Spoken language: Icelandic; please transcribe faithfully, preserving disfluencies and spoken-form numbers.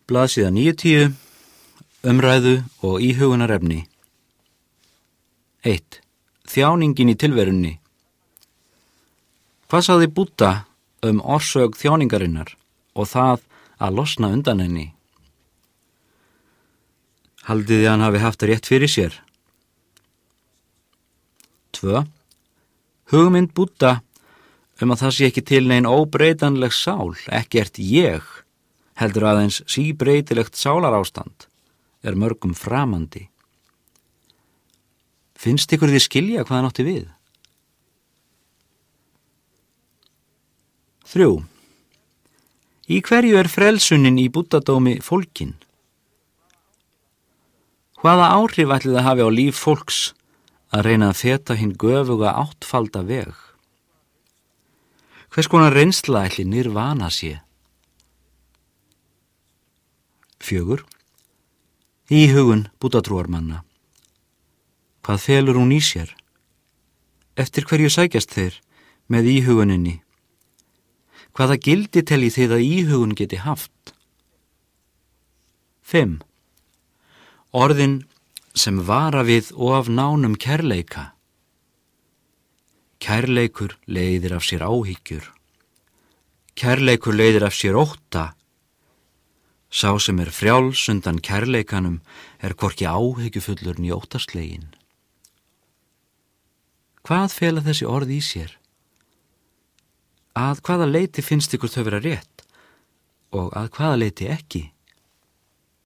Blaðsíða níutíu, umræðu og íhugunarefni. eitt. Þjáningin í tilverunni. Hvað sagði Búdda um orsök þjáningarinnar og það að losna undan henni? Haldið þið hann hafi haft rétt fyrir sér? tvö. Hugmynd Búdda um að það sé ekki til nein óbreytanleg sál, ekkert ég, heldur aðeins síbreytilegt sálarástand, er mörgum framandi. Finnst ykkur þið skilja hvað hann átti við? þrjú. Í hverju er frelsunin í búddadómi fólkin? Hvaða áhrif ætli það hafi á líf fólks að reyna að feta hinn göfuga áttfalda veg? Hvers konar reynsla ætli nirvana sé? fjögur. Íhugun búddatrúarmanna. Hvað felur hún í sér? Eftir hverju sækjast þeir með íhuguninni? Hvaða gildi teljið þið að íhugun geti haft? fimm. Orðin sem vara við og af nánum kærleika. Kærleikur leiðir af sér áhyggjur. Kærleikur leiðir af sér ótta. Sá sem er frjáls undan kærleikanum er hvorki áhyggjufullur né óttasleginn. Hvað fela þessi orð í sér? Að hvaða leyti finnst ykkur þau vera rétt og að hvaða leyti ekki?